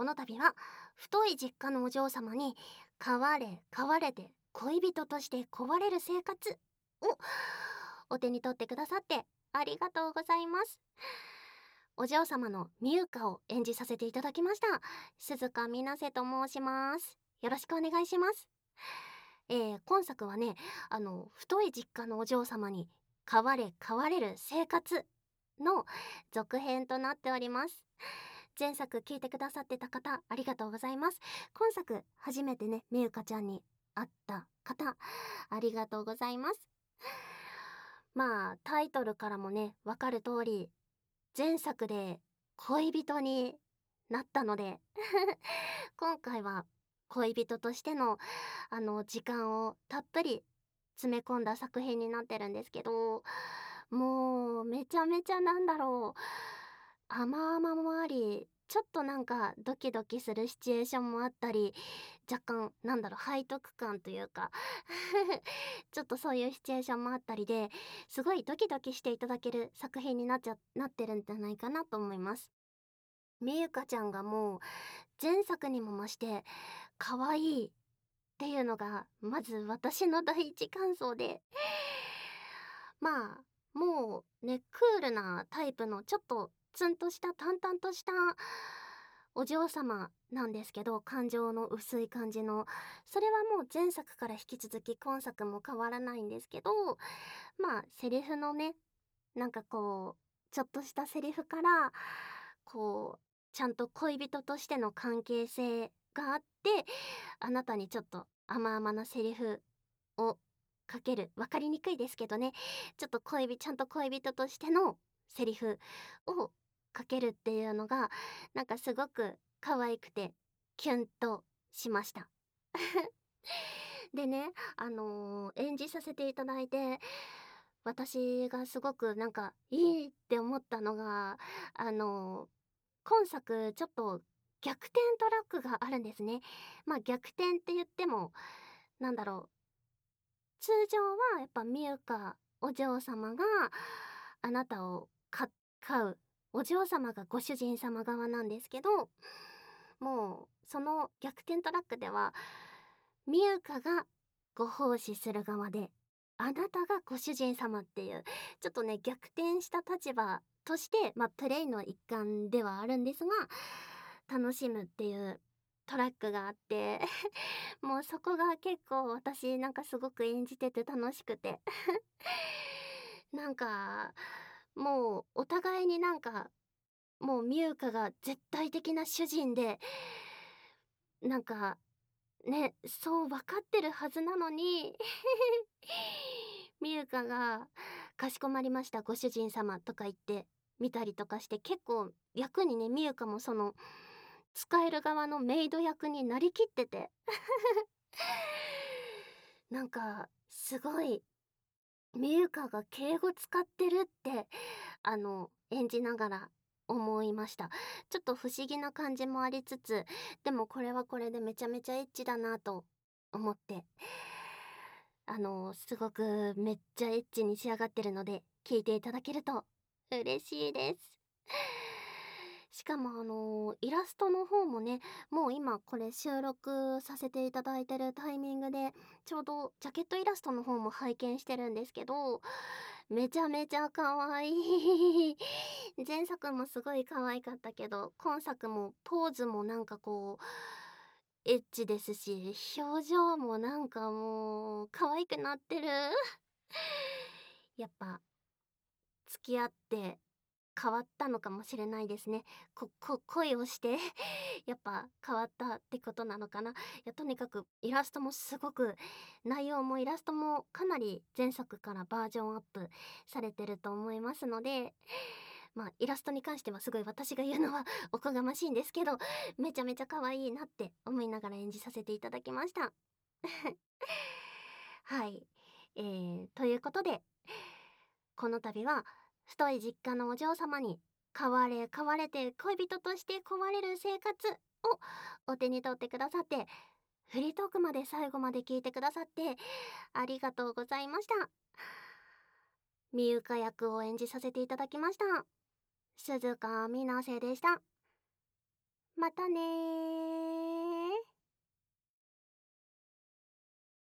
この度は太い実家のお嬢様に飼われ飼われて恋人として壊れる生活をお手に取ってくださってありがとうございます。お嬢様のミユカを演じさせていただきました鈴鹿みなせと申します。よろしくお願いします。今作はね、太い実家のお嬢様に飼われ飼われる生活の続編となっております。前作聞いてくださってた方ありがとうございます。今作初めてねみゆかちゃんに会った方ありがとうございます。まあタイトルからもねわかる通り前作で恋人になったので今回は恋人としての時間をたっぷり詰め込んだ作品になってるんですけど、もうめちゃめちゃなんだろう、甘々もあり、ちょっとなんかドキドキするシチュエーションもあったり、若干なんだろう背徳感というかちょっとそういうシチュエーションもあったりですごいドキドキしていただける作品になってるんじゃないかなと思います。みゆかちゃんがもう前作にも増して可愛いっていうのがまず私の第一感想で、まあもうねクールなタイプのちょっとツンとした淡々としたお嬢様なんですけど、感情の薄い感じの、それはもう前作から引き続き今作も変わらないんですけど、まあセリフのねなんかこうちょっとしたセリフからこうちゃんと恋人としての関係性があって、あなたにちょっと甘々なセリフをかける、分かりにくいですけどね、ちょっとちゃんと恋人としてのセリフをかけるっていうのがなんかすごく可愛くてキュンとしました。でね、演じさせていただいて私がすごくなんかいいって思ったのが、今作ちょっと逆転トラックがあるんですね。まあ逆転って言ってもなんだろう、通常はやっぱみゆかお嬢様があなたを飼う、お嬢様がご主人様側なんですけど、もうその逆転トラックではみゆかがご奉仕する側であなたがご主人様っていうちょっとね逆転した立場としてまあプレイの一環ではあるんですが楽しむっていうトラックがあってもうそこが結構私なんかすごく演じてて楽しくてなんかもうお互いになんかもうみゆかが絶対的な主人でなんかね、そう分かってるはずなのにみゆかが「かしこまりましたご主人様」とか言って見たりとかして結構役にねみゆかもその使える側のメイド役になりきっててなんかすごいみゆかが敬語使ってるって演じながら思いました。ちょっと不思議な感じもありつつでもこれはこれでめちゃめちゃエッチだなと思ってすごくめっちゃエッチに仕上がってるので聞いていただけると嬉しいです。しかもイラストの方もねもう今これ収録させていただいてるタイミングでちょうどジャケットイラストの方も拝見してるんですけどめちゃめちゃ可愛い前作もすごい可愛かったけど今作もポーズもなんかこうエッチですし表情もなんかもう可愛くなってるやっぱ付き合って変わったのかもしれないですね。恋をしてやっぱ変わったってことなのかな。いやとにかくイラストもすごく内容もイラストもかなり前作からバージョンアップされてると思いますので、まあイラストに関してはすごい私が言うのはおこがましいんですけどめちゃめちゃ可愛いなって思いながら演じさせていただきましたはい、ということでこの度は太い実家のお嬢様に飼われ飼われて恋人として壊れる生活をお手に取ってくださってフリートークまで最後まで聞いてくださってありがとうございました。みゆか役を演じさせていただきました鈴鹿みなせでした。 またねー。